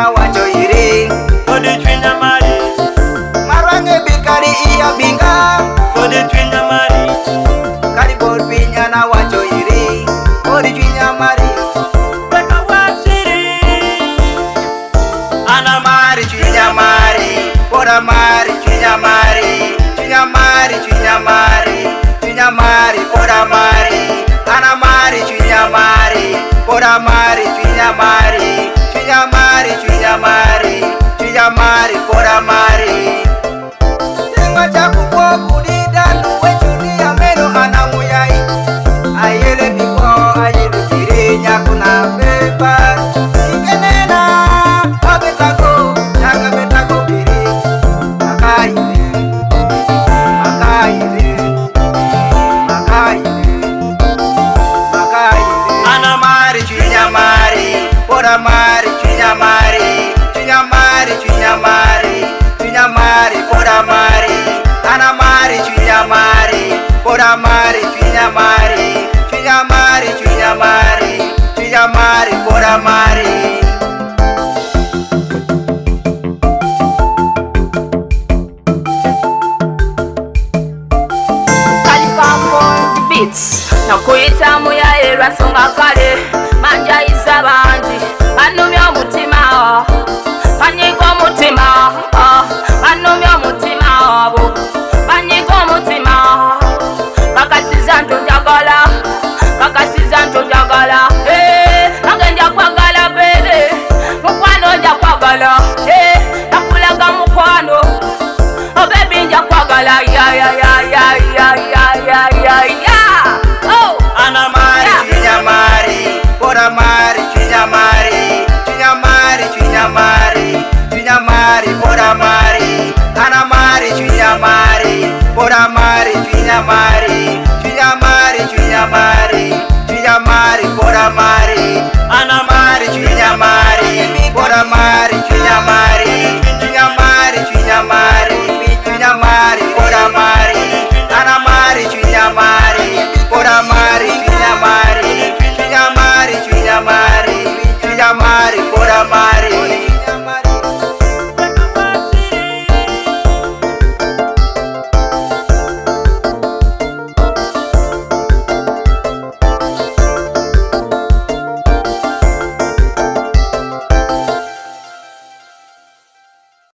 pinyana wacho iri Fodi chwinya mari Marwange bikari iya binga Fodi chwinya mari Kari bor pinyana wacho iri Fodi chwinya mari Beka wachiri Ana mari chwinya mari Poda mari chwinya mari Chwinya mari chwinya mari Chwinya mari poda mari Ana mari chwinya mari Poda mari chwinya mari Chwinya mari chwinya mari Chwinya mari poda mari Sema chaku kwa dan uwe dunia meno anamuyai Ayele biko ayele dirinya kuna beba Ikenena abetako Jaga betako biri Makaile Makaile Makaile Makaile Ana mari chwinya mari Poda mari chwinya mari Chwinya mari chwinya mari Chwinya mari poda mari Ana mari chwinya mari Poda mari chwinya mari Chwinya mari chwinya mari Chwinya mari poda mari Beats no kuita muya era songa kale manja isabandi manumya mutima panyigo mutima manumya mutima abo panyigo mutima bakasizanto njagala nagenda kwagala bebe mukwano nja kwagala nakulaga mukwano baby nja kwagala oh Ana mari chwinya mari Poda mari chwinya mari Chwinya mari chwinya mari Chwinya mari poda mari Ana mari chwinya mari Poda mari chwinya mari Chwinya mari chwinya mari